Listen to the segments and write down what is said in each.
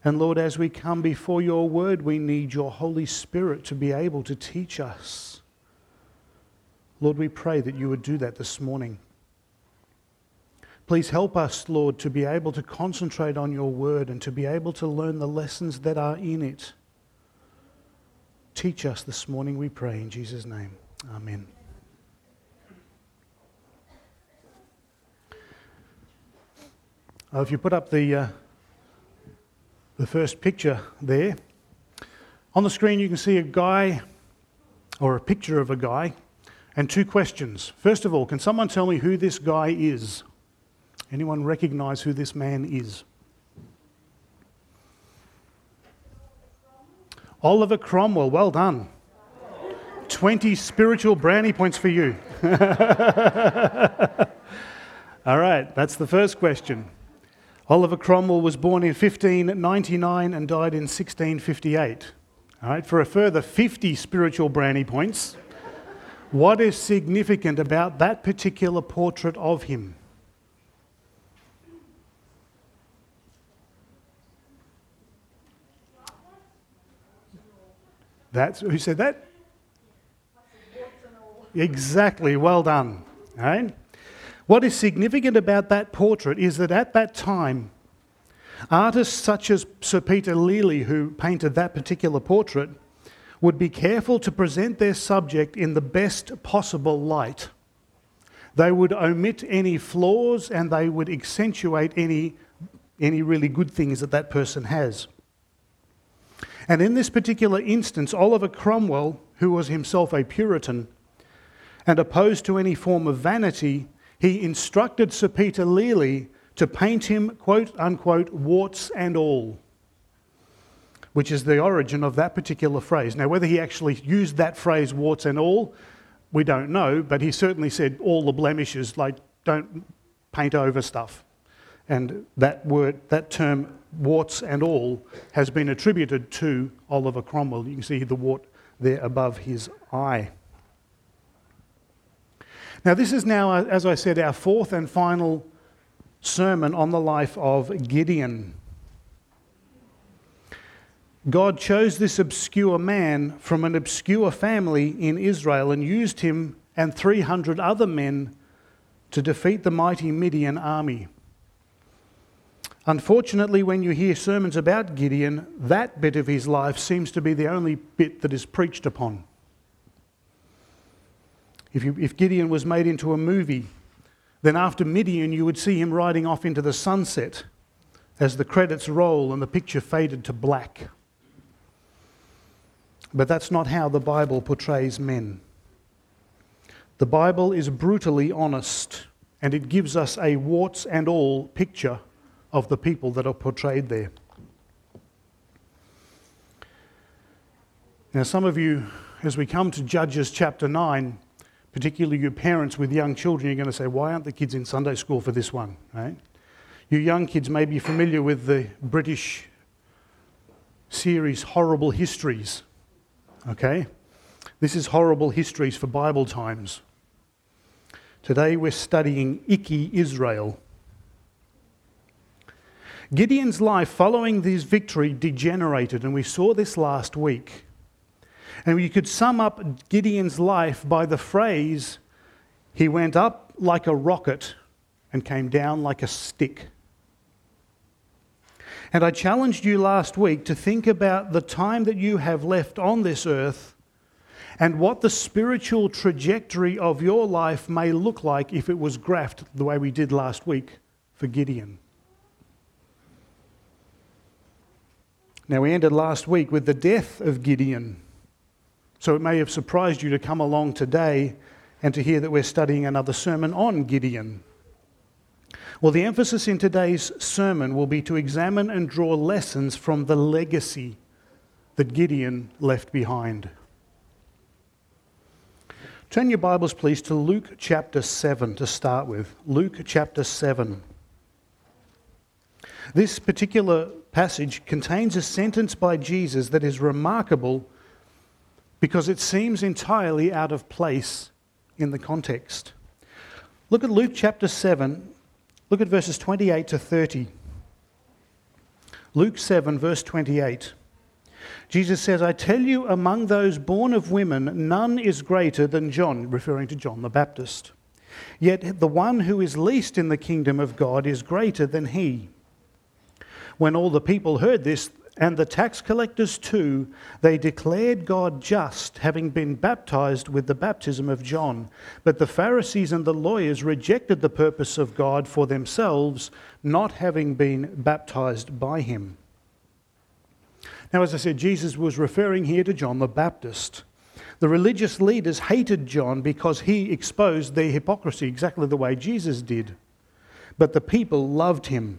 And Lord, as we come before your word, we need your Holy Spirit to be able to teach us. Lord, we pray that you would do that this morning. Please help us, Lord, to be able to concentrate on your word and to be able to learn the lessons that are in it. Teach us this morning, we pray, in Jesus' name. Amen. If you put up the first picture there, on the screen you can see a guy, or a picture of a guy, and two questions. First of all, can someone tell me who this guy is? Anyone recognise who this man is? Oliver Cromwell, well done. 20 spiritual brownie points for you. All right, that's the first question. Oliver Cromwell was born in 1599 and died in 1658. All right, for a further 50 spiritual brownie points, what is significant about that particular portrait of him? Who said that? Exactly, well done. All right? What is significant about that portrait is that at that time, artists such as Sir Peter Lely, who painted that particular portrait, would be careful to present their subject in the best possible light. They would omit any flaws and they would accentuate any really good things that that person has. And in this particular instance, Oliver Cromwell, who was himself a Puritan and opposed to any form of vanity, he instructed Sir Peter Lely to paint him, quote unquote, warts and all, which is the origin of that particular phrase. Now, whether he actually used that phrase, warts and all, we don't know, but he certainly said all the blemishes, like don't paint over stuff. And that word, that term, warts and all, has been attributed to Oliver Cromwell. You can see the wart there above his eye. Now, this is now, as I said, our fourth and final sermon on the life of Gideon. God chose this obscure man from an obscure family in Israel and used him and 300 other men to defeat the mighty Midian army. Unfortunately, when you hear sermons about Gideon, that bit of his life seems to be the only bit that is preached upon. If Gideon was made into a movie, then after Midian you would see him riding off into the sunset as the credits roll and the picture faded to black. But that's not how the Bible portrays men. The Bible is brutally honest, and it gives us a warts and all picture of the people that are portrayed there. Now, some of you, as we come to Judges chapter 9, particularly you parents with young children, you're going to say, why aren't the kids in Sunday school for this one? Right? You young kids may be familiar with the British series Horrible Histories. Okay? This is Horrible Histories for Bible times. Today we're studying Icky Israel. Gideon's life following this victory degenerated, and we saw this last week. And you could sum up Gideon's life by the phrase, he went up like a rocket and came down like a stick. And I challenged you last week to think about the time that you have left on this earth and what the spiritual trajectory of your life may look like if it was graphed the way we did last week for Gideon. Now, we ended last week with the death of Gideon. So it may have surprised you to come along today and to hear that we're studying another sermon on Gideon. Well, the emphasis in today's sermon will be to examine and draw lessons from the legacy that Gideon left behind. Turn your Bibles, please, to Luke chapter 7 to start with. Luke chapter 7. This particular passage contains a sentence by Jesus that is remarkable because it seems entirely out of place in the context. Look at Luke chapter 7. Look at verses 28 to 30. Luke 7, verse 28. Jesus says, I tell you, among those born of women, none is greater than John, referring to John the Baptist. Yet the one who is least in the kingdom of God is greater than he. When all the people heard this, and the tax collectors too, they declared God just, having been baptized with the baptism of John. But the Pharisees and the lawyers rejected the purpose of God for themselves, not having been baptized by him. Now, as I said, Jesus was referring here to John the Baptist. The religious leaders hated John because he exposed their hypocrisy exactly the way Jesus did. But the people loved him.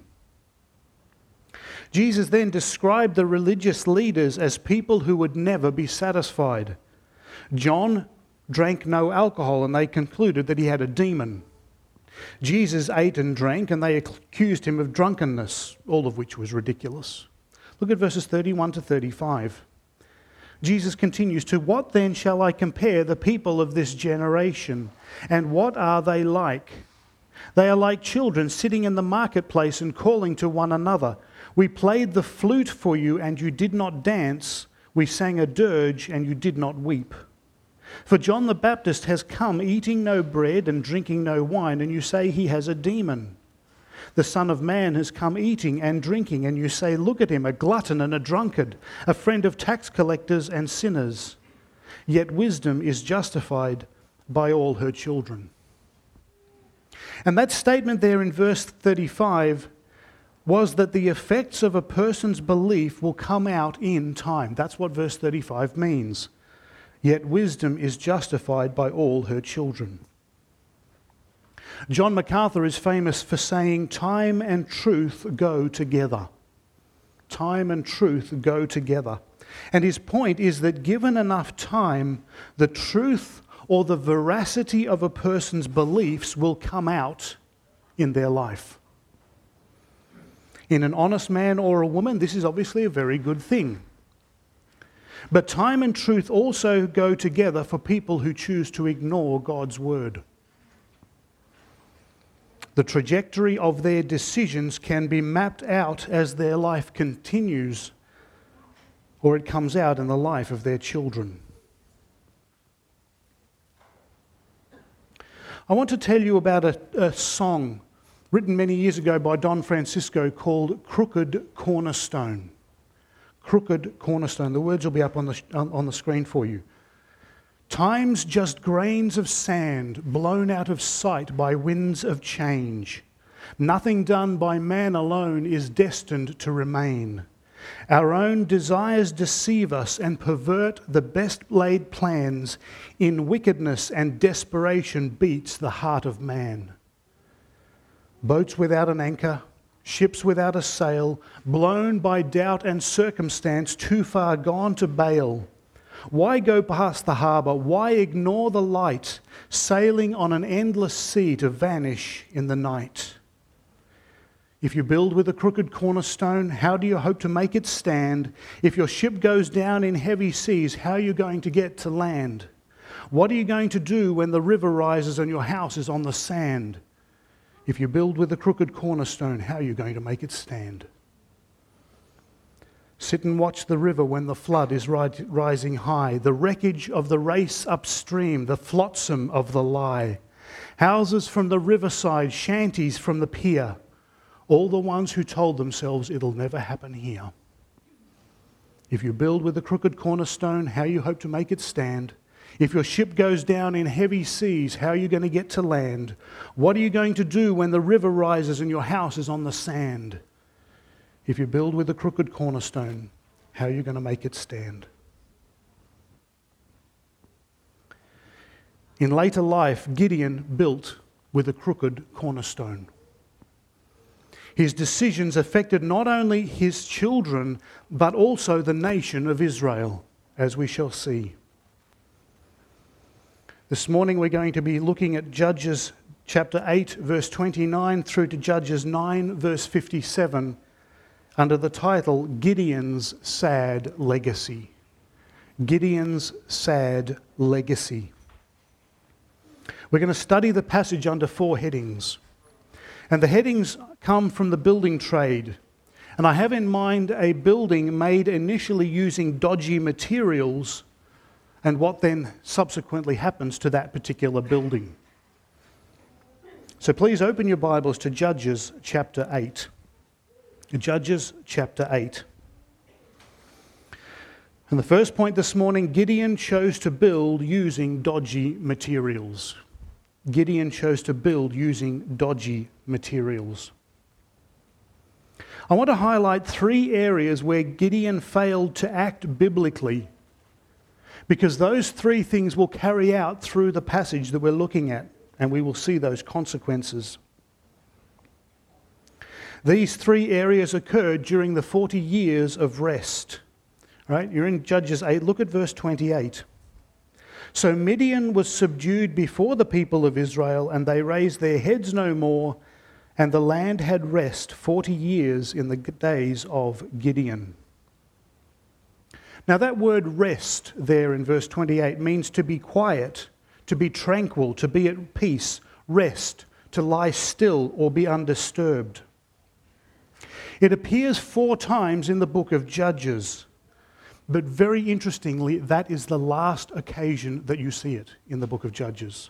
Jesus then described the religious leaders as people who would never be satisfied. John drank no alcohol and they concluded that he had a demon. Jesus ate and drank and they accused him of drunkenness, all of which was ridiculous. Look at verses 31 to 35. Jesus continues, to what then shall I compare the people of this generation? And what are they like? They are like children sitting in the marketplace and calling to one another. We played the flute for you and you did not dance. We sang a dirge and you did not weep. For John the Baptist has come eating no bread and drinking no wine, and you say he has a demon. The Son of Man has come eating and drinking, and you say, look at him, a glutton and a drunkard, a friend of tax collectors and sinners. Yet wisdom is justified by all her children. And that statement there in verse 35 was that the effects of a person's belief will come out in time. That's what verse 35 means. Yet wisdom is justified by all her children. John MacArthur is famous for saying, time and truth go together. Time and truth go together. And his point is that given enough time, the truth or the veracity of a person's beliefs will come out in their life. In an honest man or a woman, this is obviously a very good thing. But time and truth also go together for people who choose to ignore God's word. The trajectory of their decisions can be mapped out as their life continues, or it comes out in the life of their children. I want to tell you about a song written many years ago by Don Francisco called Crooked Cornerstone. Crooked Cornerstone. The words will be up on the screen for you. Time's just grains of sand blown out of sight by winds of change. Nothing done by man alone is destined to remain. Our own desires deceive us and pervert the best laid plans. In wickedness and desperation beats the heart of man. Boats without an anchor, ships without a sail, blown by doubt and circumstance, too far gone to bail. Why go past the harbour? Why ignore the light, sailing on an endless sea to vanish in the night? If you build with a crooked cornerstone, how do you hope to make it stand? If your ship goes down in heavy seas, how are you going to get to land? What are you going to do when the river rises and your house is on the sand? If you build with a crooked cornerstone, how are you going to make it stand? Sit and watch the river when the flood is rising high, the wreckage of the race upstream, the flotsam of the lie. Houses from the riverside, shanties from the pier, all the ones who told themselves it'll never happen here. If you build with a crooked cornerstone, how you hope to make it stand? If your ship goes down in heavy seas, how are you going to get to land? What are you going to do when the river rises and your house is on the sand? If you build with a crooked cornerstone, how are you going to make it stand? In later life, Gideon built with a crooked cornerstone. His decisions affected not only his children, but also the nation of Israel, as we shall see. This morning we're going to be looking at Judges chapter 8, verse 29 through to Judges 9, verse 57, under the title, Gideon's Sad Legacy. Gideon's Sad Legacy. We're going to study the passage under 4 headings. And the headings come from the building trade. And I have in mind a building made initially using dodgy materials and what then subsequently happens to that particular building. So please open your Bibles to Judges chapter 8. Judges chapter 8. And the first point this morning, Gideon chose to build using dodgy materials. Gideon chose to build using dodgy materials. I want to highlight 3 areas where Gideon failed to act biblically, because those 3 things will carry out through the passage that we're looking at, and we will see those consequences. These 3 areas occurred during the 40 years of rest. Right? You're in Judges 8. Look at verse 28. So Midian was subdued before the people of Israel, and they raised their heads no more, and the land had rest 40 years in the days of Gideon. Now that word rest there in verse 28 means to be quiet, to be tranquil, to be at peace, rest, to lie still or be undisturbed. It appears 4 times in the book of Judges, but very interestingly, that is the last occasion that you see it in the book of Judges.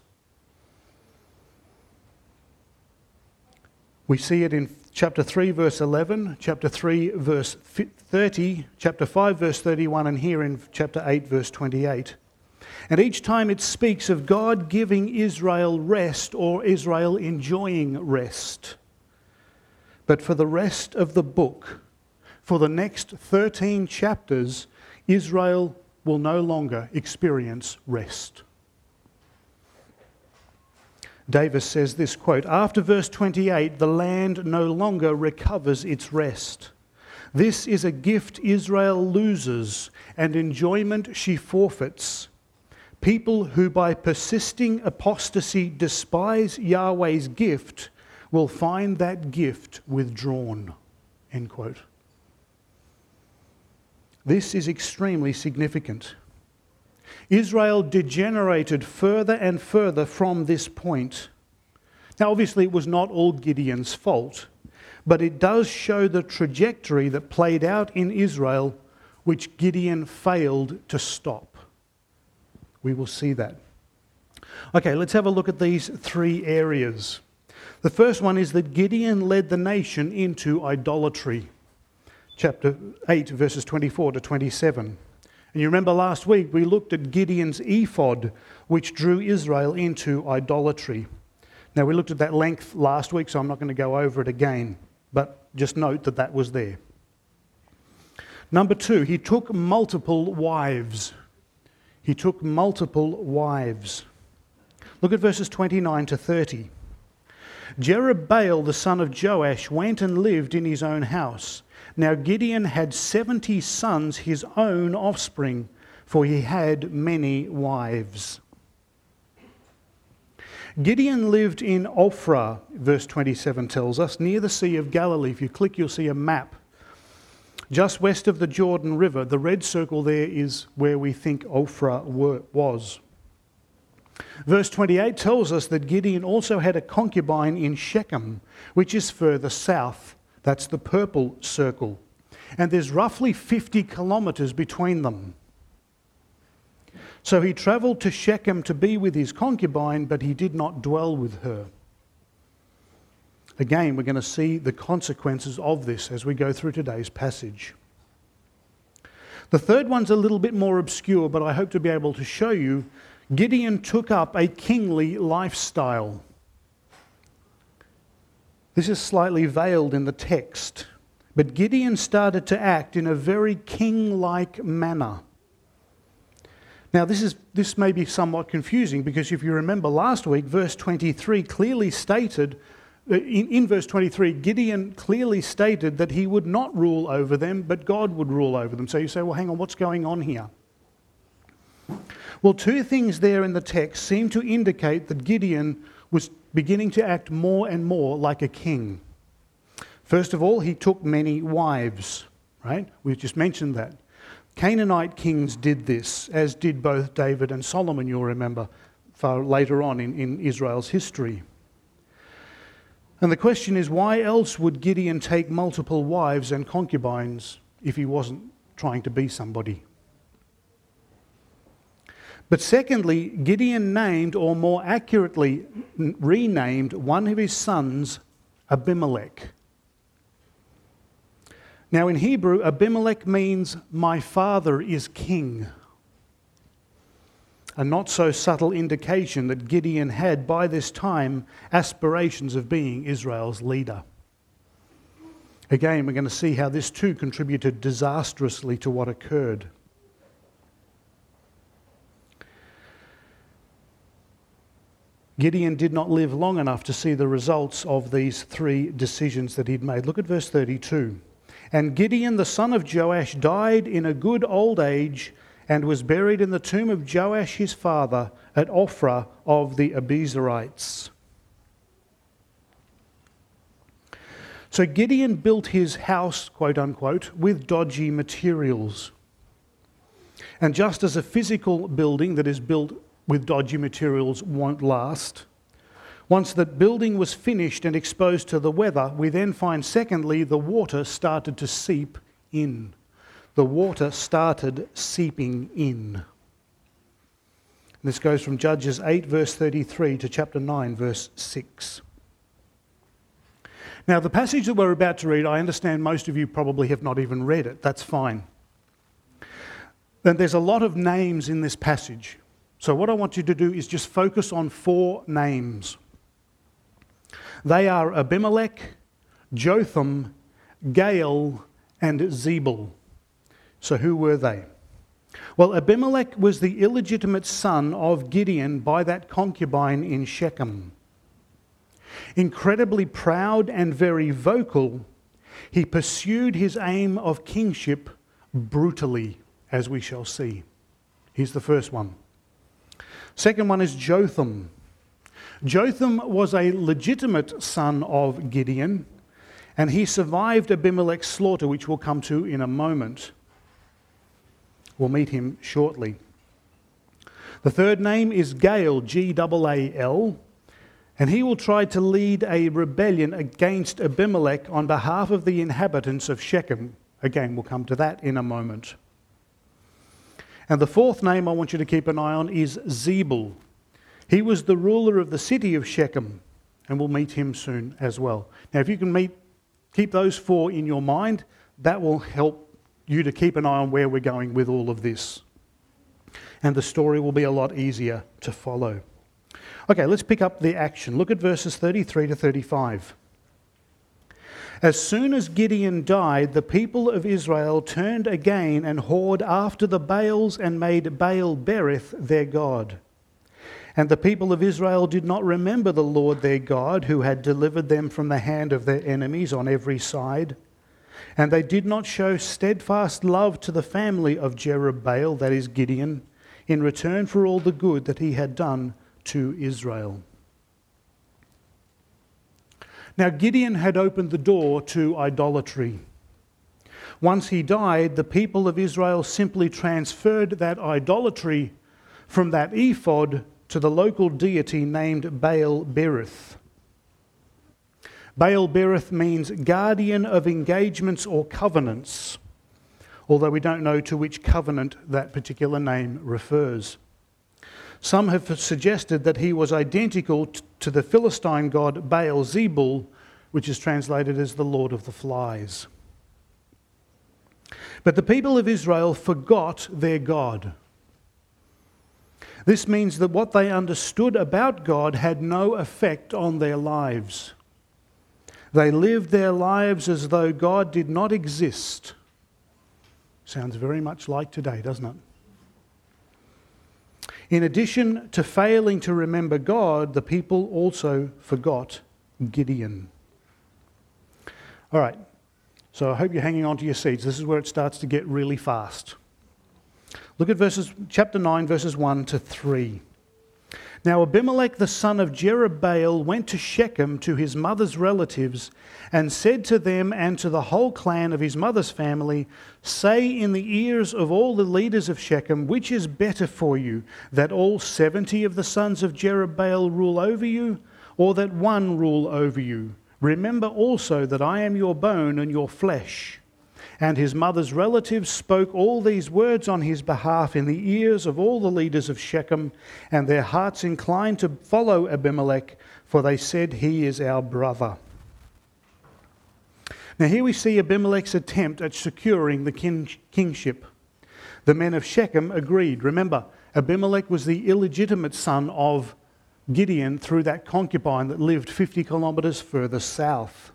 We see it in chapter 3, verse 11, chapter 3, verse 30, chapter 5, verse 31, and here in chapter 8, verse 28. And each time it speaks of God giving Israel rest or Israel enjoying rest. But for the rest of the book, for the next 13 chapters, Israel will no longer experience rest. Davis says this quote, "After verse 28, the land no longer recovers its rest. This is a gift Israel loses and enjoyment she forfeits. People who by persisting apostasy despise Yahweh's gift will find that gift withdrawn." End quote. This is extremely significant. Israel degenerated further and further from this point. Now, obviously, it was not all Gideon's fault, but it does show the trajectory that played out in Israel, which Gideon failed to stop. We will see that. Okay, let's have a look at these 3 areas. The first one is that Gideon led the nation into idolatry. Chapter 8, verses 24 to 27. And you remember last week we looked at Gideon's ephod, which drew Israel into idolatry. Now we looked at that length last week, so I'm not going to go over it again, but just note that that was there. Number 2, he took multiple wives. He took multiple wives. Look at verses 29 to 30. Jerubbaal, the son of Joash, went and lived in his own house. Now Gideon had 70 sons, his own offspring, for he had many wives. Gideon lived in Ophrah, verse 27 tells us, near the Sea of Galilee. If you click, you'll see a map. Just west of the Jordan River, the red circle there is where we think Ophrah was. Verse 28 tells us that Gideon also had a concubine in Shechem, which is further south. That's the purple circle. And there's roughly 50 kilometers between them. So he travelled to Shechem to be with his concubine, but he did not dwell with her. Again, we're going to see the consequences of this as we go through today's passage. The third one's a little bit more obscure, but I hope to be able to show you. Gideon took up a kingly lifestyle. This is slightly veiled in the text, but Gideon started to act in a very king-like manner. Now, this may be somewhat confusing because if you remember last week, verse 23 clearly stated, in verse 23, Gideon clearly stated that he would not rule over them, but God would rule over them. So you say, well, hang on, what's going on here? Well, 2 things there in the text seem to indicate that Gideon was beginning to act more and more like a king. First of all, he took many wives, right? We've just mentioned that. Canaanite kings did this, as did both David and Solomon, you'll remember, far later on in Israel's history. And the question is, why else would Gideon take multiple wives and concubines if he wasn't trying to be somebody? But secondly, Gideon named, or more accurately renamed, one of his sons Abimelech. Now in Hebrew, Abimelech means "my father is king." A not so subtle indication that Gideon had by this time aspirations of being Israel's leader. Again, we're going to see how this too contributed disastrously to what occurred. Gideon did not live long enough to see the results of these three decisions that he'd made. Look at verse 32. And Gideon the son of Joash died in a good old age and was buried in the tomb of Joash his father at Ophrah of the Abiezrites. So Gideon built his house, quote unquote, with dodgy materials. And just as a physical building that is built with dodgy materials won't last, once that building was finished and exposed to the weather, we then find, secondly, the water started to seep in. The water started seeping in. This goes from Judges 8 verse 33 to chapter 9 verse 6. Now the passage that we're about to read, I understand most of you probably have not even read it. That's fine. Then there's a lot of names in this passage. So what I want you to do is just focus on 4 names. They are Abimelech, Jotham, Gaal, and Zebul. So who were they? Well, Abimelech was the illegitimate son of Gideon by that concubine in Shechem. Incredibly proud and very vocal, he pursued his aim of kingship brutally, as we shall see. Here's the first one. Second one is Jotham. Jotham was a legitimate son of Gideon, and he survived Abimelech's slaughter, which we'll come to in a moment. We'll meet him shortly. The third name is Gaal, G-A-A-L, and he will try to lead a rebellion against Abimelech on behalf of the inhabitants of Shechem. Again, we'll come to that in a moment. And the fourth name I want you to keep an eye on is Zebul. He was the ruler of the city of Shechem, and we'll meet him soon as well. Now, if you can keep those 4 in your mind, that will help you to keep an eye on where we're going with all of this. And the story will be a lot easier to follow. Okay, let's pick up the action. Look at verses 33 to 35. As soon as Gideon died, the people of Israel turned again and whored after the Baals and made Baal-berith their god. And the people of Israel did not remember the Lord their God, who had delivered them from the hand of their enemies on every side. And they did not show steadfast love to the family of Jerubbaal, that is Gideon, in return for all the good that he had done to Israel. Now Gideon had opened the door to idolatry. Once he died, the people of Israel simply transferred that idolatry from that ephod to the local deity named Baal-berith. Baal-berith means guardian of engagements or covenants, although we don't know to which covenant that particular name refers. Some have suggested that he was identical to the Philistine god Baal-zebul, which is translated as the Lord of the Flies. But the people of Israel forgot their God. This means that what they understood about God had no effect on their lives. They lived their lives as though God did not exist. Sounds very much like today, doesn't it? In addition to failing to remember God, the people also forgot Gideon. All right, so I hope you're hanging on to your seats. This is where it starts to get really fast. Look at chapter 9, verses 1 to 3. Now Abimelech the son of Jerubbaal went to Shechem to his mother's relatives and said to them and to the whole clan of his mother's family, "Say in the ears of all the leaders of Shechem, which is better for you, that all 70 of the sons of Jerubbaal rule over you, or that one rule over you? Remember also that I am your bone and your flesh." And his mother's relatives spoke all these words on his behalf in the ears of all the leaders of Shechem, and their hearts inclined to follow Abimelech, for they said, "He is our brother." Now here we see Abimelech's attempt at securing the kingship. The men of Shechem agreed. Remember, Abimelech was the illegitimate son of Gideon through that concubine that lived 50 kilometres further south.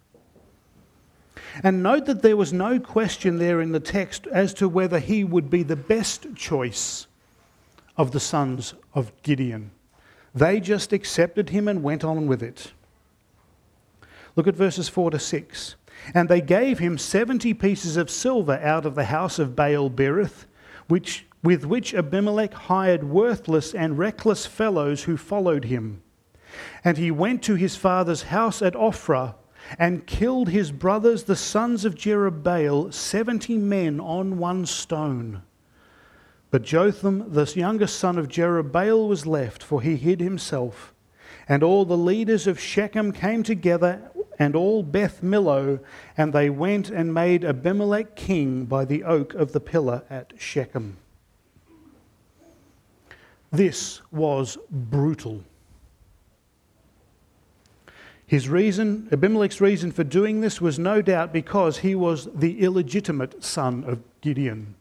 And note that there was no question there in the text as to whether he would be the best choice of the sons of Gideon. They just accepted him and went on with it. Look at verses 4 to 6. "And they gave him 70 pieces of silver out of the house of Baal-berith, with which Abimelech hired worthless and reckless fellows who followed him. And he went to his father's house at Ophrah, and killed his brothers, the sons of Jerubbaal, 70 men on one stone. But Jotham, the youngest son of Jerubbaal, was left, for he hid himself. And all the leaders of Shechem came together, and all Beth Millo, and they went and made Abimelech king by the oak of the pillar at Shechem." This was brutal. Abimelech's reason for doing this was no doubt because he was the illegitimate son of Gideon.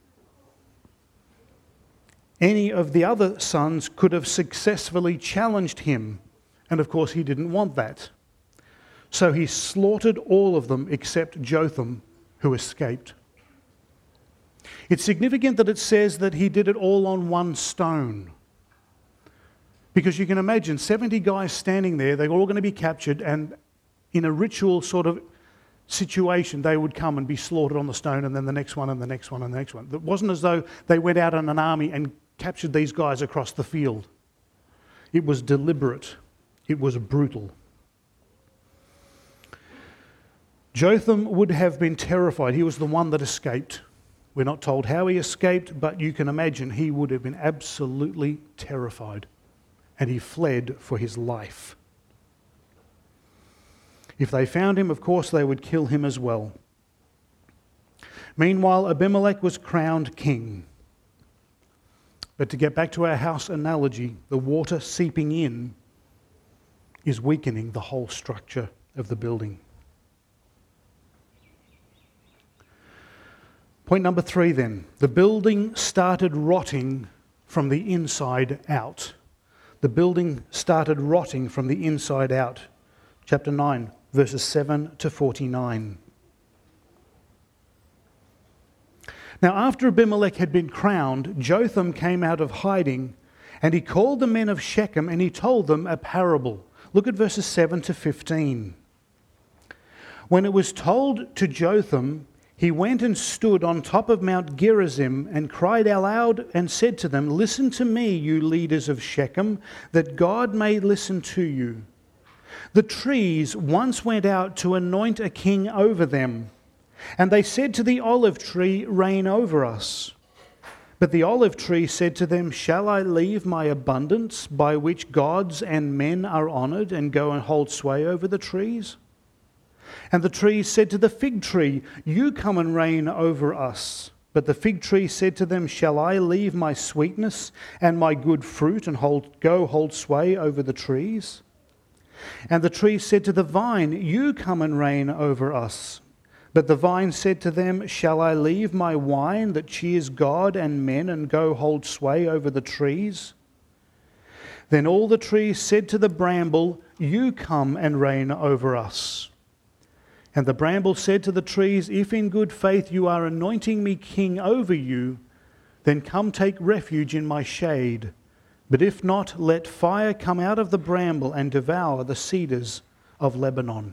Any of the other sons could have successfully challenged him, and of course he didn't want that. So he slaughtered all of them except Jotham, who escaped. It's significant that it says that he did it all on one stone. Because you can imagine 70 guys standing there, they're all going to be captured, and in a ritual sort of situation, they would come and be slaughtered on the stone, and then the next one, and the next one, and the next one. It wasn't as though they went out in an army and captured these guys across the field. It was deliberate. It was brutal. Jotham would have been terrified. He was the one that escaped. We're not told how he escaped, but you can imagine he would have been absolutely terrified. And he fled for his life. If they found him, of course, they would kill him as well. Meanwhile, Abimelech was crowned king. But to get back to our house analogy, the water seeping in is weakening the whole structure of the building. Point number 3 then. The building started rotting from the inside out. The building started rotting from the inside out. Chapter 9, verses 7 to 49. Now, after Abimelech had been crowned, Jotham came out of hiding, and he called the men of Shechem, and he told them a parable. Look at verses 7 to 15. "When it was told to Jotham, he went and stood on top of Mount Gerizim and cried aloud and said to them, 'Listen to me, you leaders of Shechem, that God may listen to you. The trees once went out to anoint a king over them, and they said to the olive tree, reign over us. But the olive tree said to them, shall I leave my abundance by which gods and men are honoured and go and hold sway over the trees? And the trees said to the fig tree, you come and reign over us. But the fig tree said to them, shall I leave my sweetness and my good fruit and go hold sway over the trees? And the trees said to the vine, you come and reign over us. But the vine said to them, shall I leave my wine that cheers God and men and go hold sway over the trees? Then all the trees said to the bramble, you come and reign over us. And the bramble said to the trees, if in good faith you are anointing me king over you, then come take refuge in my shade. But if not, let fire come out of the bramble and devour the cedars of Lebanon.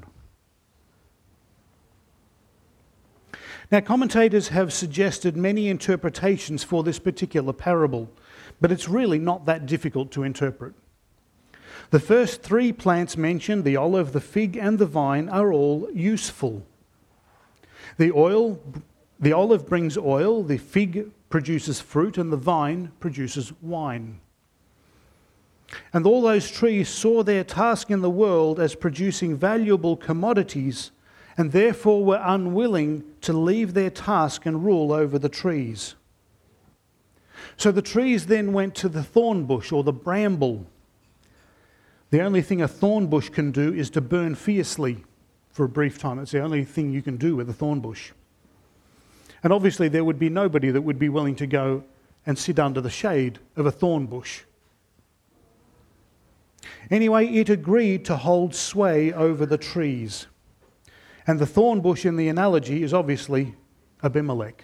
Now, commentators have suggested many interpretations for this particular parable, but it's really not that difficult to interpret. The first three plants mentioned, the olive, the fig, and the vine, are all useful. The olive brings oil, the fig produces fruit, and the vine produces wine. And all those trees saw their task in the world as producing valuable commodities, and therefore were unwilling to leave their task and rule over the trees. So the trees then went to the thorn bush or the bramble. The only thing a thorn bush can do is to burn fiercely for a brief time. It's the only thing you can do with a thorn bush. And obviously there would be nobody that would be willing to go and sit under the shade of a thorn bush. Anyway, it agreed to hold sway over the trees. And the thorn bush in the analogy is obviously Abimelech.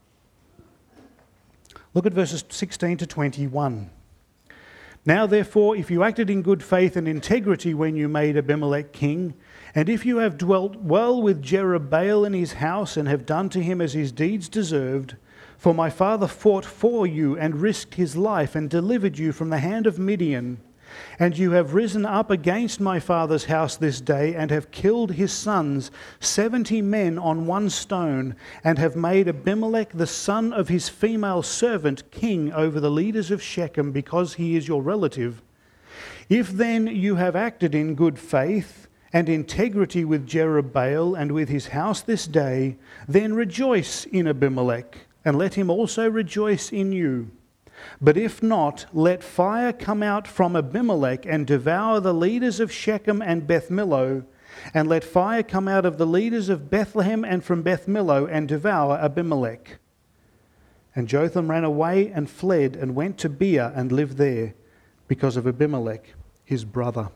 Look at verses 16 to 21. Now therefore, if you acted in good faith and integrity when you made Abimelech king, and if you have dwelt well with Jerubbaal in his house and have done to him as his deeds deserved, for my father fought for you and risked his life and delivered you from the hand of Midian, and you have risen up against my father's house this day, and have killed his sons, 70 men on one stone, and have made Abimelech the son of his female servant king over the leaders of Shechem, because he is your relative. If then you have acted in good faith and integrity with Jerubbaal and with his house this day, then rejoice in Abimelech, and let him also rejoice in you. But if not, let fire come out from Abimelech and devour the leaders of Shechem and Beth Millo, and let fire come out of the leaders of Bethlehem and from Beth Millo and devour Abimelech. And Jotham ran away and fled and went to Beer and lived there because of Abimelech, his brother.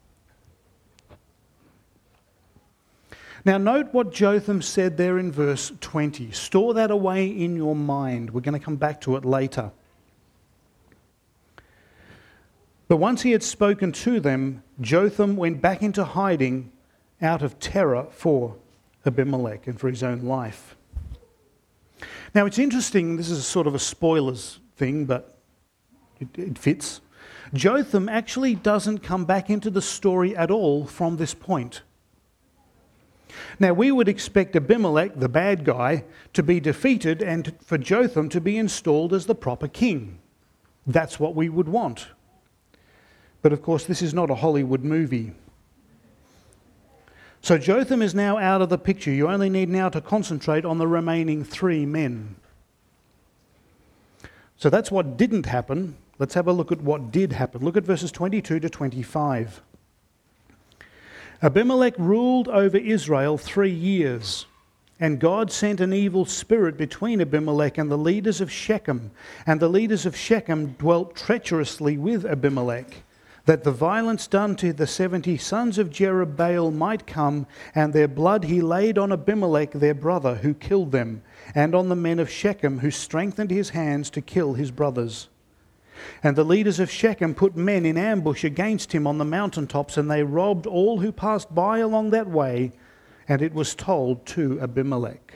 Now note what Jotham said there in verse 20. Store that away in your mind. We're going to come back to it later. But once he had spoken to them, Jotham went back into hiding out of terror for Abimelech and for his own life. Now it's interesting, this is sort of a spoilers thing, but it fits. Jotham actually doesn't come back into the story at all from this point. Now we would expect Abimelech, the bad guy, to be defeated and for Jotham to be installed as the proper king. That's what we would want. But of course, this is not a Hollywood movie. So Jotham is now out of the picture. You only need now to concentrate on the remaining 3 men. So that's what didn't happen. Let's have a look at what did happen. Look at verses 22 to 25. Abimelech ruled over Israel 3 years, and God sent an evil spirit between Abimelech and the leaders of Shechem, and the leaders of Shechem dwelt treacherously with Abimelech, that the violence done to the 70 sons of Jerubbaal might come, and their blood he laid on Abimelech their brother, who killed them, and on the men of Shechem, who strengthened his hands to kill his brothers. And the leaders of Shechem put men in ambush against him on the mountaintops, and they robbed all who passed by along that way, and it was told to Abimelech.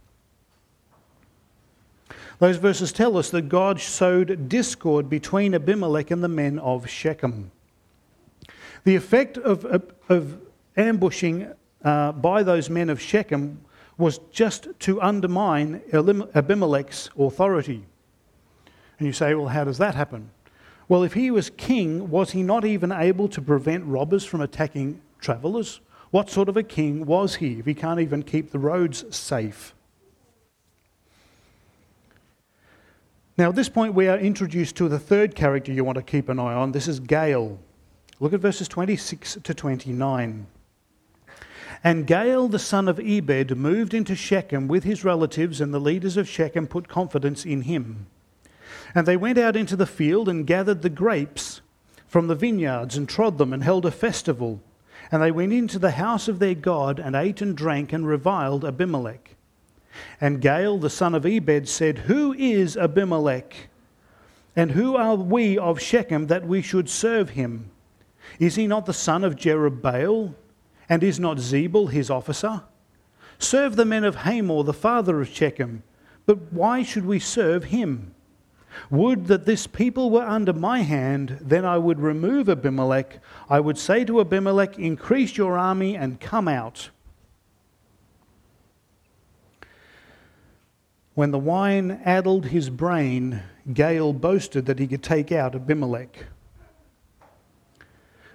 Those verses tell us that God sowed discord between Abimelech and the men of Shechem. The effect of ambushing by those men of Shechem was just to undermine Abimelech's authority. And you say, well, how does that happen? Well, if he was king, was he not even able to prevent robbers from attacking travellers? What sort of a king was he if he can't even keep the roads safe? Now, at this point, we are introduced to the third character you want to keep an eye on. This is Gaal. Look at verses 26 to 29. And Gaal, the son of Ebed, moved into Shechem with his relatives, and the leaders of Shechem put confidence in him. And they went out into the field and gathered the grapes from the vineyards and trod them and held a festival. And they went into the house of their God and ate and drank and reviled Abimelech. And Gaal, the son of Ebed, said, Who is Abimelech? And who are we of Shechem that we should serve him? Is he not the son of Jerubbaal? And is not Zebul his officer? Serve the men of Hamor, the father of Shechem. But why should we serve him? Would that this people were under my hand, then I would remove Abimelech. I would say to Abimelech, Increase your army and come out. When the wine addled his brain, Gaal boasted that he could take out Abimelech.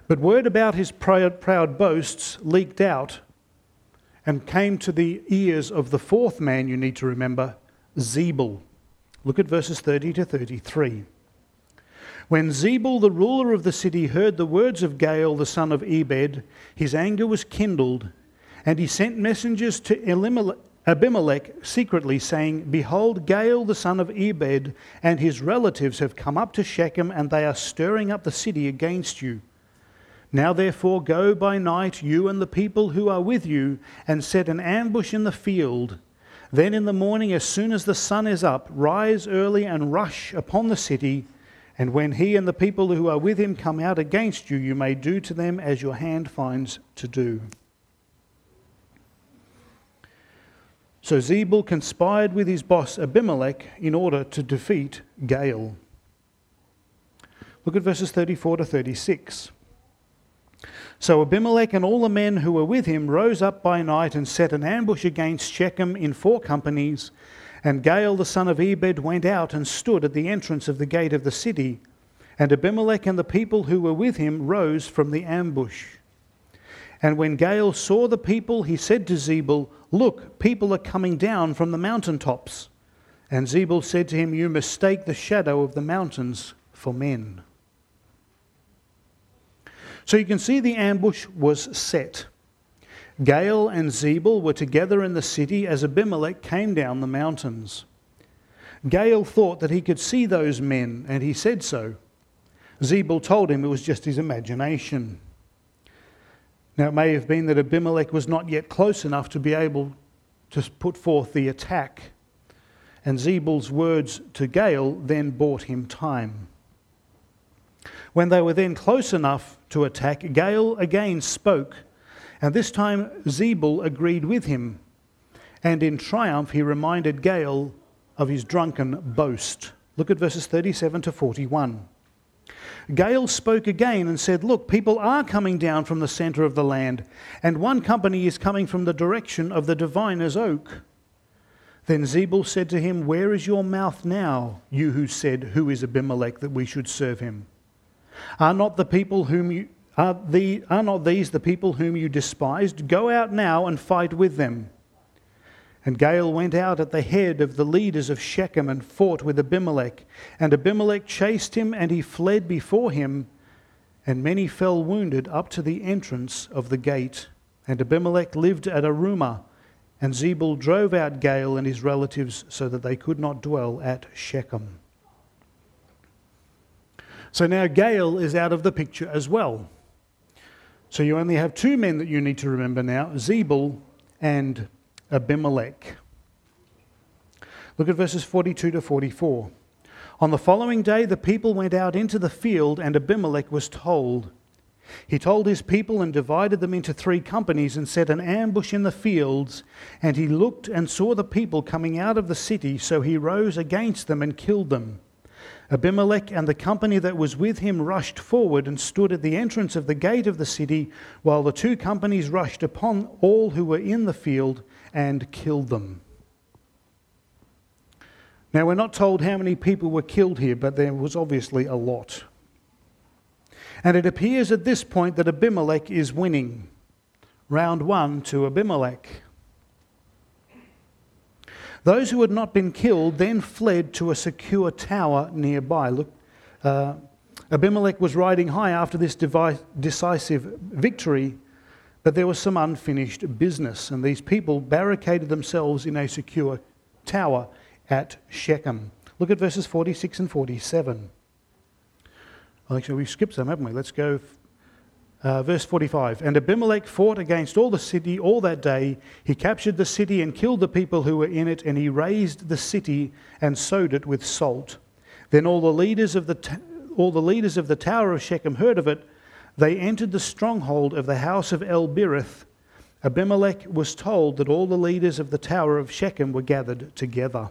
But word about his proud boasts leaked out and came to the ears of the fourth man you need to remember, Zebul. Look at verses 30 to 33. When Zebul, the ruler of the city, heard the words of Gaal, the son of Ebed, his anger was kindled, and he sent messengers to Abimelech secretly, saying, Behold, Gaal, the son of Ebed, and his relatives have come up to Shechem, and they are stirring up the city against you. Now therefore go by night, you and the people who are with you, and set an ambush in the field. Then in the morning, as soon as the sun is up, rise early and rush upon the city, and when he and the people who are with him come out against you, you may do to them as your hand finds to do. So Zebul conspired with his boss Abimelech in order to defeat Gaal. Look at verses 34 to 36. So Abimelech and all the men who were with him rose up by night and set an ambush against Shechem in 4 companies. And Gaal the son of Ebed went out and stood at the entrance of the gate of the city. And Abimelech and the people who were with him rose from the ambush. And when Gaal saw the people, he said to Zebul, Look, people are coming down from the mountaintops. And Zebul said to him, You mistake the shadow of the mountains for men. So you can see the ambush was set. Gaal and Zebul were together in the city as Abimelech came down the mountains. Gaal thought that he could see those men, and he said so. Zebul told him it was just his imagination. Now it may have been that Abimelech was not yet close enough to be able to put forth the attack, and Zebul's words to Gaal then bought him time. When they were then close enough to attack, Gaal again spoke, and this time Zebul agreed with him, and in triumph he reminded Gaal of his drunken boast. Look at verses 37 to 41. Gaal spoke again and said, Look, people are coming down from the centre of the land, and one company is coming from the direction of the diviner's oak. Then Zebul said to him, Where is your mouth now, you who said, Who is Abimelech that we should serve him? Are not these the people whom you despised? Go out now and fight with them. And Gaal went out at the head of the leaders of Shechem and fought with Abimelech. And Abimelech chased him, and he fled before him, and many fell wounded up to the entrance of the gate. And Abimelech lived at Arumah, and Zebul drove out Gaal and his relatives so that they could not dwell at Shechem. So now Gaal is out of the picture as well. So you only have 2 men that you need to remember now, Zebul and Abimelech. Look at verses 42 to 44. On the following day, the people went out into the field, and Abimelech was told. He told his people and divided them into 3 companies and set an ambush in the fields. And he looked and saw the people coming out of the city, so he rose against them and killed them. Abimelech and the company that was with him rushed forward and stood at the entrance of the gate of the city, while the 2 companies rushed upon all who were in the field and killed them. Now, we're not told how many people were killed here, but there was obviously a lot. And it appears at this point that Abimelech is winning. Round 1 to Abimelech. Those who had not been killed then fled to a secure tower nearby. Look, Abimelech was riding high after this decisive victory, but there was some unfinished business, and these people barricaded themselves in a secure tower at Shechem. Look at verses 46 and 47. Actually, we've skipped some, haven't we? Let's go. Verse 45. And Abimelech fought against all the city all that day. He captured the city and killed the people who were in it, and he razed the city and sowed it with salt. Then all the leaders of the tower of Shechem heard of it. They entered the stronghold of the house of El-Berith. Abimelech was told that all the leaders of the tower of Shechem were gathered together.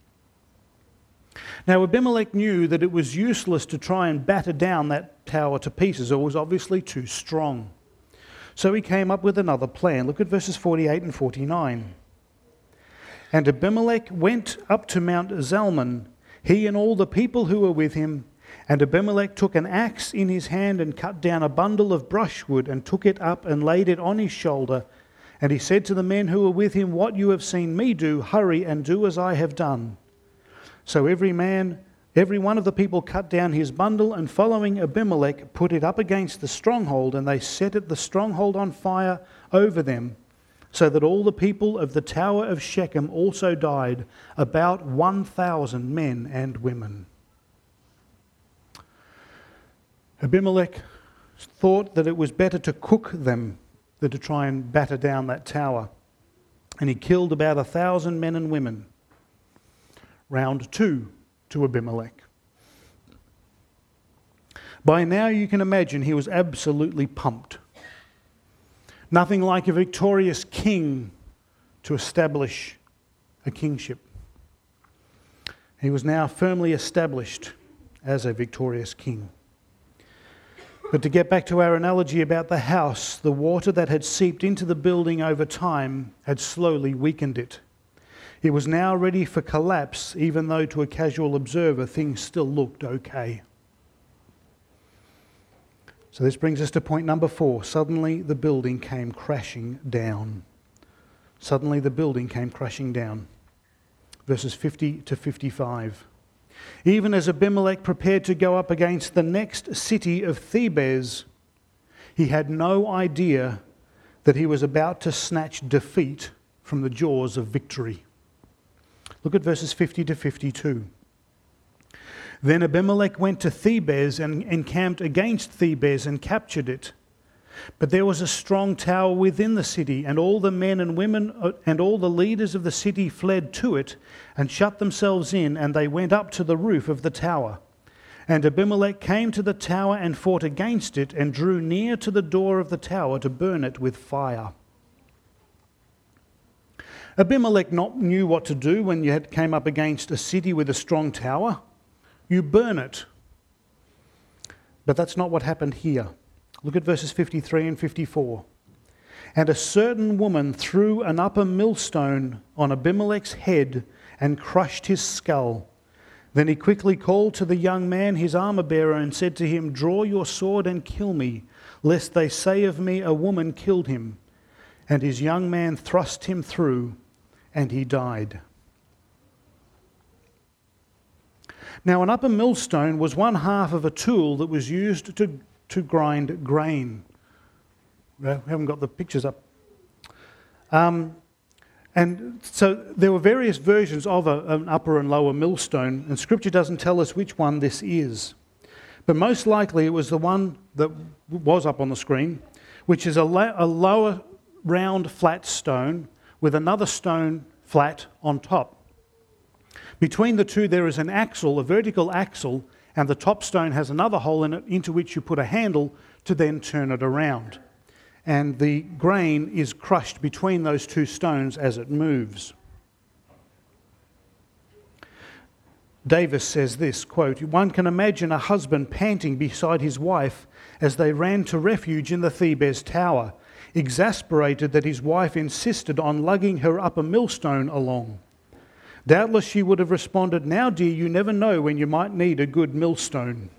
Now Abimelech knew that it was useless to try and batter down that tower to pieces. It was obviously too strong. So he came up with another plan. Look at verses 48 and 49. And Abimelech went up to Mount Zalmon, he and all the people who were with him, And Abimelech took an axe in his hand and cut down a bundle of brushwood and took it up and laid it on his shoulder. And he said to the men who were with him, "What you have seen me do, hurry and do as I have done." So every one of the people cut down his bundle, and following Abimelech put it up against the stronghold, and they set the stronghold on fire over them, so that all the people of the tower of Shechem also died, about 1,000 men and women. Abimelech thought that it was better to cook them than to try and batter down that tower. And he killed about 1,000 men and women. Round 2 to Abimelech. By now you can imagine he was absolutely pumped. Nothing like a victorious king to establish a kingship. He was now firmly established as a victorious king. But to get back to our analogy about the house, the water that had seeped into the building over time had slowly weakened it. It was now ready for collapse, even though to a casual observer things still looked okay. So this brings us to point number 4. Suddenly the building came crashing down. Suddenly the building came crashing down. Verses 50 to 55. Even as Abimelech prepared to go up against the next city of Thebez, he had no idea that he was about to snatch defeat from the jaws of victory. Look at verses 50 to 52. Then Abimelech went to Thebez and encamped against Thebez and captured it. But there was a strong tower within the city, and all the men and women and all the leaders of the city fled to it and shut themselves in, and they went up to the roof of the tower. And Abimelech came to the tower and fought against it and drew near to the door of the tower to burn it with fire. Abimelech not knew what to do when you came up against a city with a strong tower. You burn it. But that's not what happened here. Look at verses 53 and 54. And a certain woman threw an upper millstone on Abimelech's head and crushed his skull. Then he quickly called to the young man, his armor-bearer, and said to him, "Draw your sword and kill me, lest they say of me, a woman killed him." And his young man thrust him through, and he died. Now an upper millstone was one half of a tool that was used to grind grain. We haven't got the pictures up. And so there were various versions of an upper and lower millstone, and Scripture doesn't tell us which one this is. But most likely it was the one that was up on the screen, which is a lower round flat stone with another stone flat on top. Between the two there is an axle, a vertical axle, and the top stone has another hole in it into which you put a handle to then turn it around. And the grain is crushed between those two stones as it moves. Davis says this, quote, "One can imagine a husband panting beside his wife as they ran to refuge in the Thebez tower, exasperated that his wife insisted on lugging her upper millstone along. Doubtless she would have responded, 'Now, dear, you never know when you might need a good millstone.'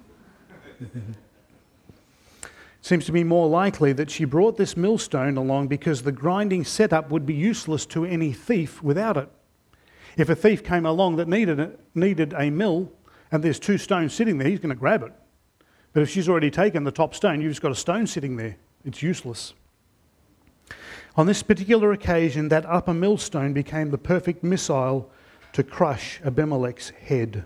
Seems to be more likely that she brought this millstone along because the grinding setup would be useless to any thief without it. If a thief came along that needed a mill and there's two stones sitting there, he's going to grab it. But if she's already taken the top stone, you've just got a stone sitting there. It's useless." On this particular occasion, that upper millstone became the perfect missile to crush Abimelech's head.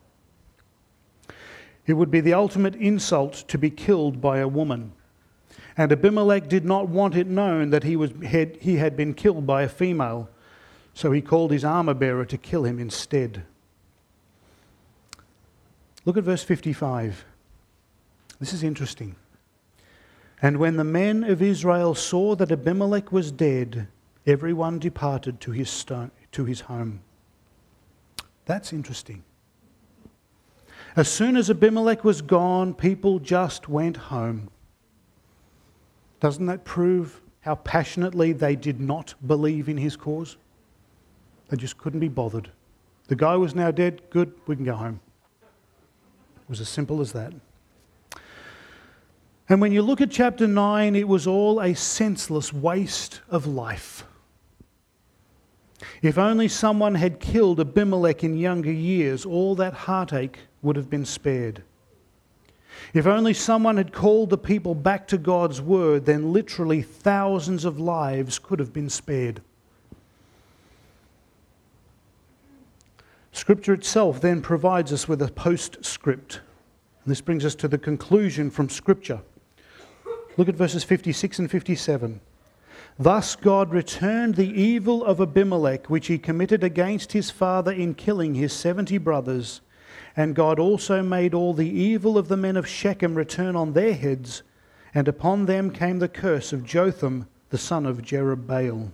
It would be the ultimate insult to be killed by a woman. And Abimelech did not want it known that he had been killed by a female, so he called his armor-bearer to kill him instead. Look at verse 55. This is interesting. "And when the men of Israel saw that Abimelech was dead, everyone departed to his home." That's interesting. As soon as Abimelech was gone, people just went home. Doesn't that prove how passionately they did not believe in his cause? They just couldn't be bothered. The guy was now dead, good, we can go home. It was as simple as that. And when you look at chapter 9, it was all a senseless waste of life. If only someone had killed Abimelech in younger years, all that heartache would have been spared. If only someone had called the people back to God's word, then literally thousands of lives could have been spared. Scripture itself then provides us with a postscript. And this brings us to the conclusion from Scripture. Look at verses 56 and 57. Thus God returned the evil of Abimelech, which he committed against his father in killing his 70 brothers. And God also made all the evil of the men of Shechem return on their heads, and upon them came the curse of Jotham, the son of Jerubbaal.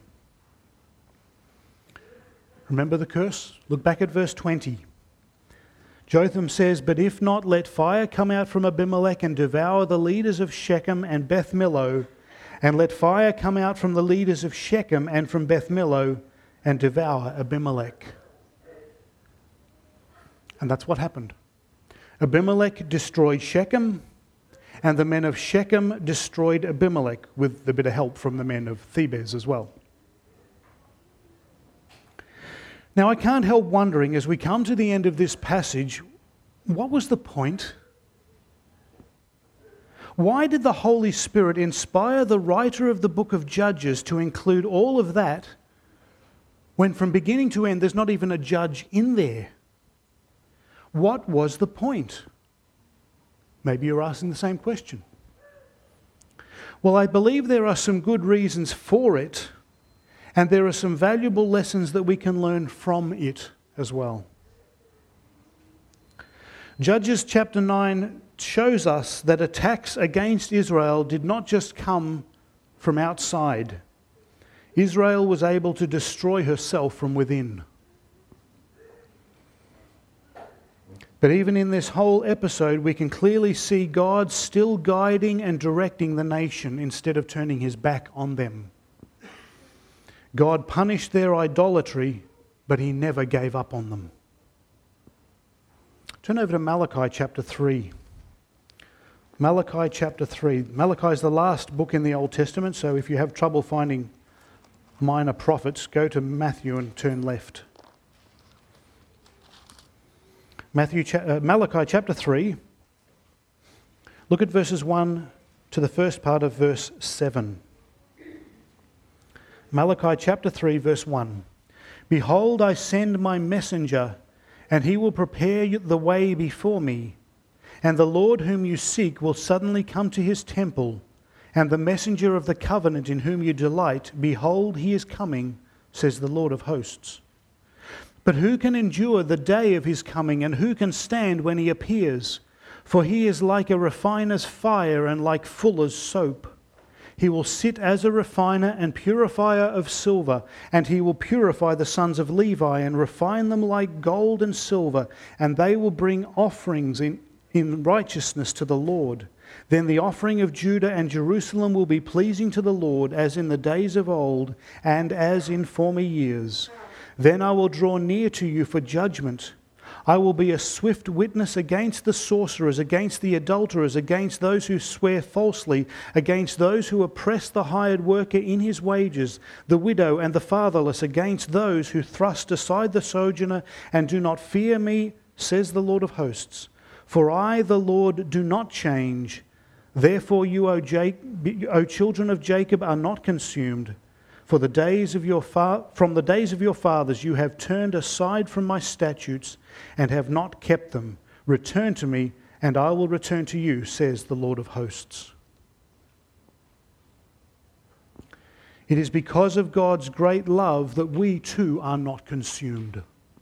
Remember the curse? Look back at verse 20. Jotham says, "But if not, let fire come out from Abimelech and devour the leaders of Shechem and Beth Millo, and let fire come out from the leaders of Shechem and from Beth Millo and devour Abimelech." And that's what happened. Abimelech destroyed Shechem, and the men of Shechem destroyed Abimelech, with a bit of help from the men of Thebez as well. Now, I can't help wondering, as we come to the end of this passage, what was the point? Why did the Holy Spirit inspire the writer of the book of Judges to include all of that when from beginning to end there's not even a judge in there? What was the point? Maybe you're asking the same question. Well, I believe there are some good reasons for it, and there are some valuable lessons that we can learn from it as well. Judges chapter 9 shows us that attacks against Israel did not just come from outside. Israel was able to destroy herself from within. But even in this whole episode, we can clearly see God still guiding and directing the nation instead of turning his back on them. God punished their idolatry, but he never gave up on them. Turn over to Malachi chapter 3. Malachi chapter 3. Malachi is the last book in the Old Testament, so if you have trouble finding minor prophets, go to Matthew and turn left. Malachi chapter 3. Look at verses 1 to the first part of verse 7. Malachi chapter 3 verse 1. "Behold, I send my messenger, and he will prepare the way before me. And the Lord whom you seek will suddenly come to his temple, and the messenger of the covenant in whom you delight, behold, he is coming, says the Lord of hosts. But who can endure the day of his coming, and who can stand when he appears? For he is like a refiner's fire and like fuller's soap. He will sit as a refiner and purifier of silver, and he will purify the sons of Levi and refine them like gold and silver, and they will bring offerings in righteousness to the Lord. Then the offering of Judah and Jerusalem will be pleasing to the Lord, as in the days of old and as in former years. Then I will draw near to you for judgment. I will be a swift witness against the sorcerers, against the adulterers, against those who swear falsely, against those who oppress the hired worker in his wages, the widow and the fatherless, against those who thrust aside the sojourner and do not fear me, says the Lord of hosts. For I, the Lord, do not change. Therefore you, O children of Jacob, are not consumed. For the days of from the days of your fathers you have turned aside from my statutes and have not kept them. Return to me, and I will return to you, says the Lord of hosts. It is because of God's great love that we too are not consumed.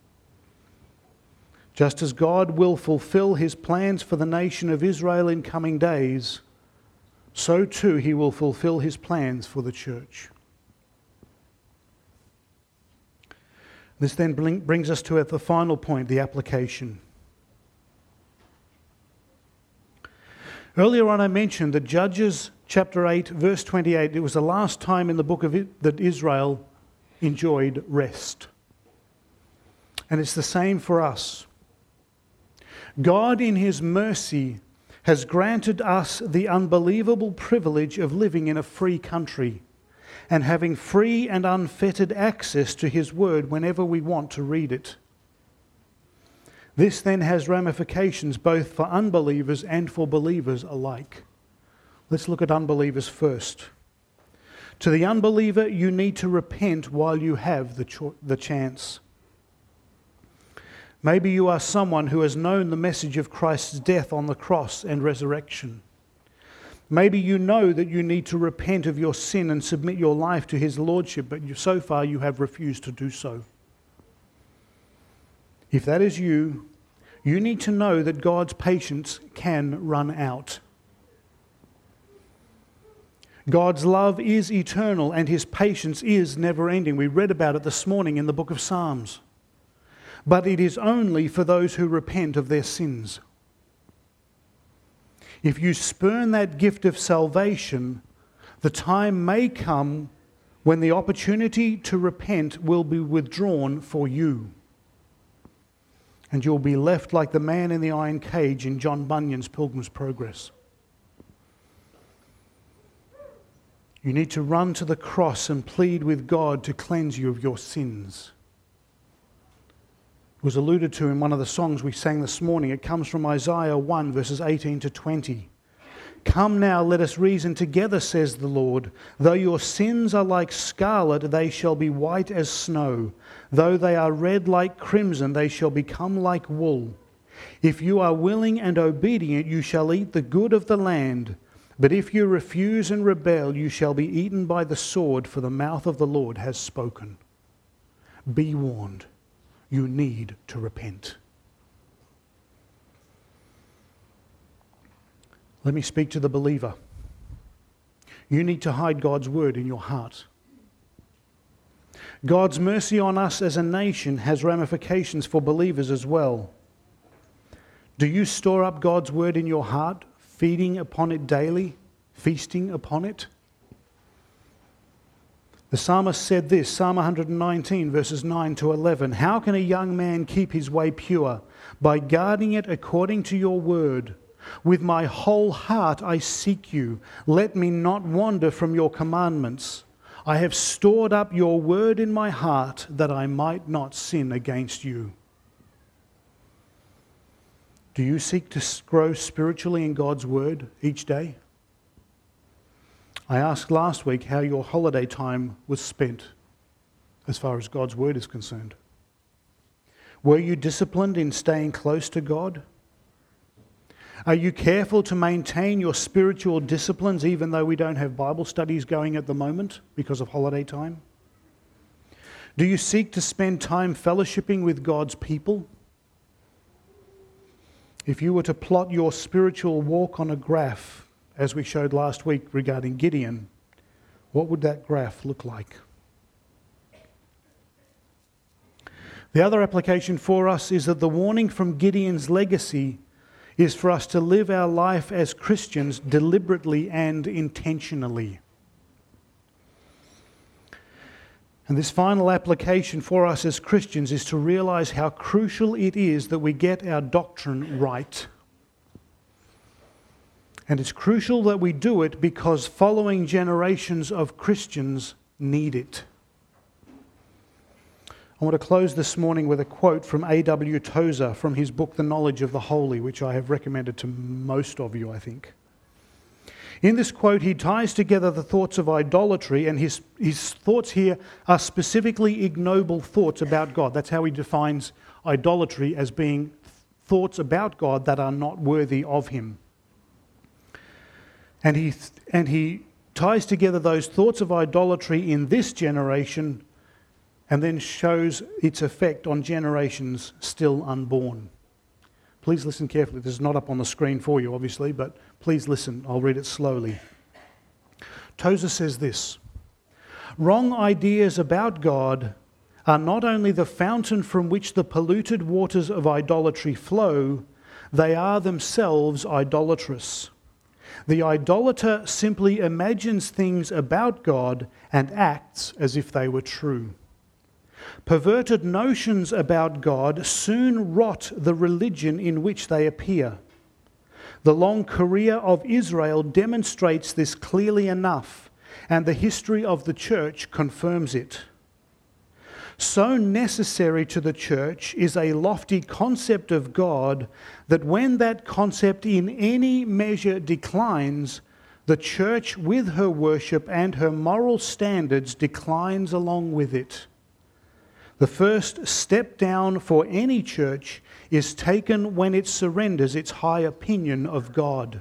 Just as God will fulfill his plans for the nation of Israel in coming days, so too he will fulfill his plans for the church. This then brings us to the final point, the application. Earlier on I mentioned that Judges chapter 8 verse 28, it was the last time in the book of it that Israel enjoyed rest. And it's the same for us. God in His mercy has granted us the unbelievable privilege of living in a free country and having free and unfettered access to His Word whenever we want to read it. This then has ramifications both for unbelievers and for believers alike. Let's look at unbelievers first. To the unbeliever, you need to repent while you have the chance. Maybe you are someone who has known the message of Christ's death on the cross and resurrection. Maybe you know that you need to repent of your sin and submit your life to His Lordship, but so far you have refused to do so. If that is you, you need to know that God's patience can run out. God's love is eternal and His patience is never-ending. We read about it this morning in the book of Psalms. But it is only for those who repent of their sins. If you spurn that gift of salvation, the time may come when the opportunity to repent will be withdrawn for you. And you'll be left like the man in the iron cage in John Bunyan's Pilgrim's Progress. You need to run to the cross and plead with God to cleanse you of your sins. It was alluded to in one of the songs we sang this morning. It comes from Isaiah 1, verses 18 to 20. Come now, let us reason together, says the Lord. Though your sins are like scarlet, they shall be white as snow. Though they are red like crimson, they shall become like wool. If you are willing and obedient, you shall eat the good of the land. But if you refuse and rebel, you shall be eaten by the sword, for the mouth of the Lord has spoken. Be warned. You need to repent. Let me speak to the believer. You need to hide God's word in your heart. God's mercy on us as a nation has ramifications for believers as well. Do you store up God's word in your heart, feeding upon it daily, feasting upon it? The psalmist said this, Psalm 119, verses 9 to 11. How can a young man keep his way pure? By guarding it according to your word. With my whole heart I seek you. Let me not wander from your commandments. I have stored up your word in my heart that I might not sin against you. Do you seek to grow spiritually in God's word each day? I asked last week how your holiday time was spent as far as God's word is concerned. Were you disciplined in staying close to God? Are you careful to maintain your spiritual disciplines even though we don't have Bible studies going at the moment because of holiday time? Do you seek to spend time fellowshipping with God's people? If you were to plot your spiritual walk on a graph, as we showed last week regarding Gideon, what would that graph look like? The other application for us is that the warning from Gideon's legacy is for us to live our life as Christians deliberately and intentionally. And this final application for us as Christians is to realize how crucial it is that we get our doctrine right. And it's crucial that we do it because following generations of Christians need it. I want to close this morning with a quote from A.W. Tozer from his book, The Knowledge of the Holy, which I have recommended to most of you, I think. In this quote, he ties together the thoughts of idolatry, and his thoughts here are specifically ignoble thoughts about God. That's how he defines idolatry, as being thoughts about God that are not worthy of him. And he ties together those thoughts of idolatry in this generation and then shows its effect on generations still unborn. Please listen carefully. This is not up on the screen for you, obviously, but please listen. I'll read it slowly. Tozer says this: wrong ideas about God are not only the fountain from which the polluted waters of idolatry flow, they are themselves idolatrous. The idolater simply imagines things about God and acts as if they were true. Perverted notions about God soon rot the religion in which they appear. The long career of Israel demonstrates this clearly enough, and the history of the church confirms it. So necessary to the church is a lofty concept of God that when that concept in any measure declines, the church with her worship and her moral standards declines along with it. The first step down for any church is taken when it surrenders its high opinion of God.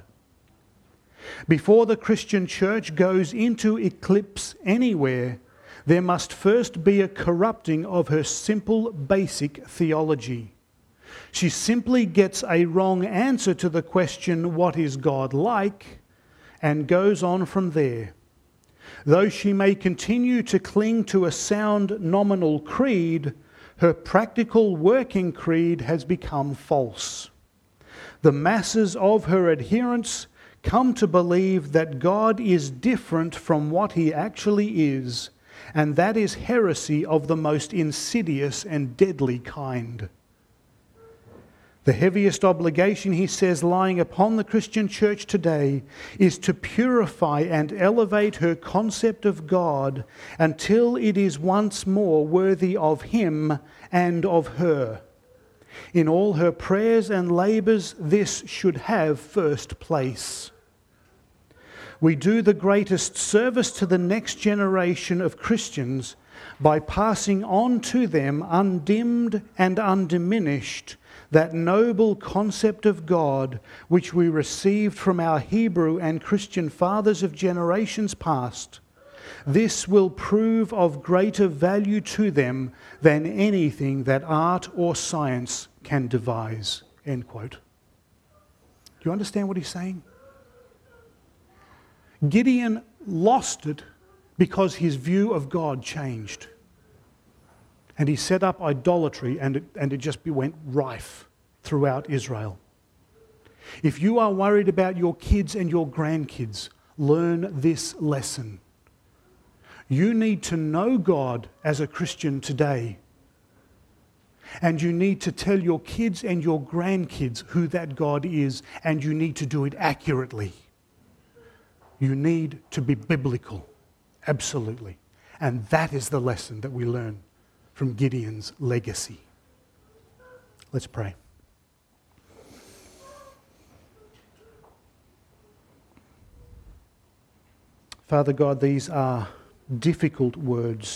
Before the Christian church goes into eclipse anywhere, there must first be a corrupting of her simple, basic theology. She simply gets a wrong answer to the question, what is God like? And goes on from there. Though she may continue to cling to a sound nominal creed, her practical working creed has become false. The masses of her adherents come to believe that God is different from what he actually is, and that is heresy of the most insidious and deadly kind. The heaviest obligation, he says, lying upon the Christian church today is to purify and elevate her concept of God until it is once more worthy of him and of her. In all her prayers and labours, this should have first place. We do the greatest service to the next generation of Christians by passing on to them undimmed and undiminished that noble concept of God which we received from our Hebrew and Christian fathers of generations past. This will prove of greater value to them than anything that art or science can devise. End quote. Do you understand what he's saying? Gideon lost it because his view of God changed. And he set up idolatry and it just went rife throughout Israel. If you are worried about your kids and your grandkids, learn this lesson. You need to know God as a Christian today. And you need to tell your kids and your grandkids who that God is, and you need to do it accurately. You need to be biblical, absolutely. And that is the lesson that we learn from Gideon's legacy. Let's pray. Father God, these are difficult words.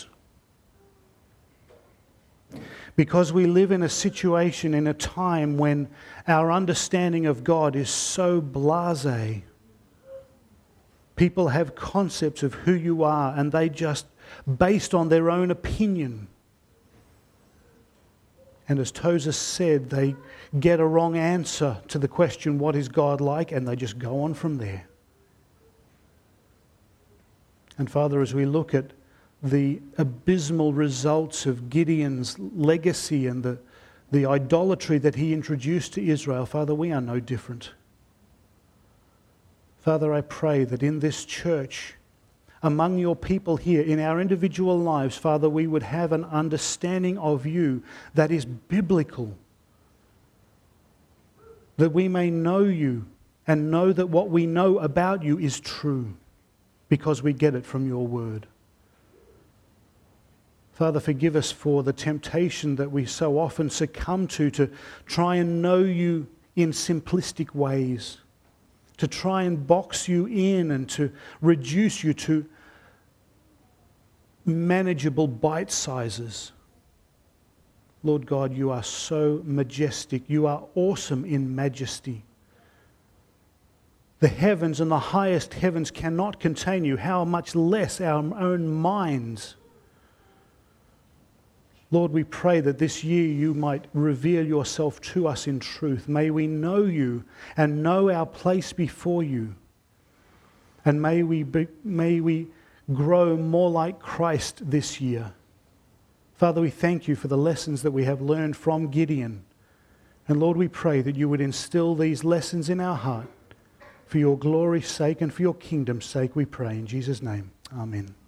Because we live in a situation, in a time when our understanding of God is so blasé. People have concepts of who you are and they just, based on their own opinion. And as Tozer said, they get a wrong answer to the question, what is God like? And they just go on from there. And Father, as we look at the abysmal results of Gideon's legacy and the idolatry that he introduced to Israel, Father, we are no different. Father, I pray that in this church, among your people here, in our individual lives, Father, we would have an understanding of you that is biblical. That we may know you and know that what we know about you is true because we get it from your word. Father, forgive us for the temptation that we so often succumb to try and know you in simplistic ways, to try and box you in and to reduce you to manageable bite sizes. Lord God, you are so majestic. You are awesome in majesty. The heavens and the highest heavens cannot contain you. How much less our own minds. Lord, we pray that this year you might reveal yourself to us in truth. May we know you and know our place before you. And may we grow more like Christ this year. Father, we thank you for the lessons that we have learned from Gideon. And Lord, we pray that you would instill these lessons in our heart. For your glory's sake and for your kingdom's sake, we pray in Jesus' name. Amen.